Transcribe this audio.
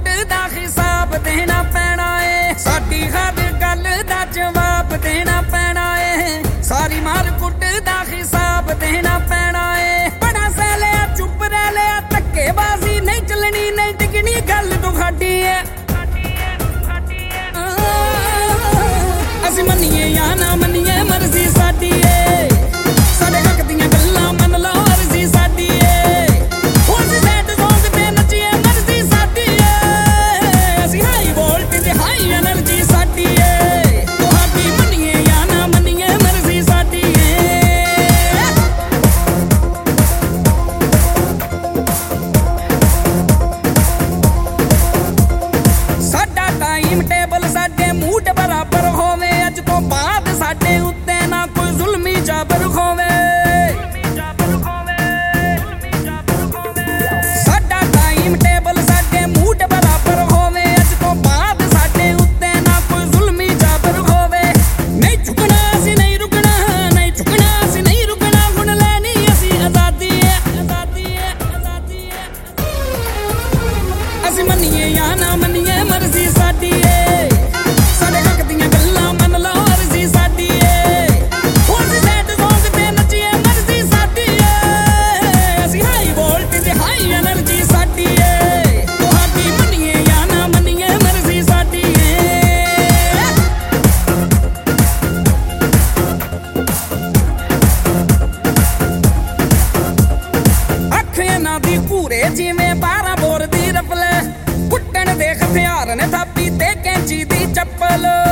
ਦਾ ਹਿਸਾਬ ਦੇਣਾ ਪੈਣਾ ਏ ਸਾਡੀ ਹਰ ਗੱਲ ਦਾ ਜਵਾਬ ਦੇਣਾ ਪੈਣਾ ਏ ਸਾਰੀ ਮਾਰ ਕੁੱਟ ਦਾ ਹਿਸਾਬ ਦੇਣਾ ਪੈਣਾ ਏ ਬੜਾ ਸਹਿ ਲਿਆ ਚੁੱਪ ਰਹਿ ਲਿਆ ਧੱਕੇਬਾਜ਼ੀ ਨਹੀਂ ਚੱਲਣੀ ਨਹੀਂ ਟਿਕਣੀ ਗੱਲ ਤੁਹਾਡੀ ਏ ਅਸੀਂ ਮੰਨੀਏ ਜਾਂ ਨਾ ਮੰਨੀਏ ਮਰਜ਼ੀ ਸਾਡੀ ਏ ਸਾਡੇ ਹੱਕ ਦੀਆਂ ਗੱਲਾਂ ਮੰਨ ਲਓ ਅਰਜ਼ੀ ਸਾਡੀ ਏ ਅਸੀਂ ਸੈਡ ਸੌਂਗ ਤੇ ਨੱਚੀਏ ਮਰਜ਼ੀ ਸਾਡੀ ਏ ਅਸੀਂ ਹਾਈ ਵੋਲਟੇਜ ਹਾਈ ਐਨਰਜੀ ਸਾਡੀ ਏ ਤੁਹਾਡੀ ਮੰਨੀਏ ਜਾਂ ਨਾ ਮੰਨੀਏ ਮਰਜ਼ੀ ਸਾਡੀ ਏ ਸਾਡਾ ਟਾਈਮ ਟੇਬਲ ਸਾਡੇ ਮੂਡ ਬਰਾਬਰ ਹੋਵੇ ਅੱਜ ਤੋਂ ਬਾਅਦ ਸਾਡੇ ਉੱਤੇ ਨਾ ਕੋਈ ਜ਼ੁਲਮੀ ਜਾਬਰ ਹੋਵੇ ਸਾਡਾ ਟਾਈਮ ਟੇਬਲ ਸਾਡੇ ਮੂਡ ਬਰਾਬਰ ਹੋਵੇ ਅੱਜ ਤੋਂ ਬਾਅਦ ਸਾਡੇ ਉੱਤੇ ਨਾ ਕੋਈ ਜ਼ੁਲਮੀ ਜਾਬਰ ਹੋਵੇ ਨਹੀਂ ਝੁਕਣਾ ਅਸੀਂ ਨਹੀਂ ਰੁਕਣਾ ਨਹੀਂ ਝੁਕਣਾ ਅਸੀਂ ਨਹੀਂ ਰੁਕਣਾ ਹੁਣ ਲੈਣੀ ਅਸੀਂ ਆਜ਼ਾਦੀ ਏ ਆਜ਼ਾਦੀ ਏ ਆਜ਼ਾਦੀ ਏ ਅਸੀਂ ਮੰਨੀਏ ਜਾਂ ਨਾ ਮੰਨੀਏ ਮਰਜ਼ੀ ਸਾਡੀ ਏ ਸਾਡੇ ਹੱਕ ਦੀਆਂ ਗੱਲਾਂ ਮੰਨ ਲਓ ਅਰਜ਼ੀ ਸਾਡੀ ਏ ਅਸੀਂ ਸੈਡ ਸੌਂਗ ਤੇ ਨੱਚੀਏ ਮਰਜ਼ੀ ਸਾਡੀ ਏ ਅਸੀਂ ਹਾਈ ਵੋਲਟੇਜ ਹਾਈ ਐਨਰਜੀ ਸਾਡੀ ਏ ਤੁਹਾਡੀ ਮੰਨੀਏ ਜਾਂ ਨਾ ਮੰਨੀਏ ਮਰਜ਼ੀ ਸਾਡੀ ਏ ਅੱਖ ਇਹਨਾਂ ਦੀ ਭੂਰੇ ਜਿਵੇਂ 12 ਬੋਰ ਦੀ ਰਫਲ ਕੁੱਟਣ ਦੇ ਹਥਿਆਰ ਨੇ ਥਾਪੀ ਤੇ ਕੈਂਚੀ ਦੀ ਚੱਪਲ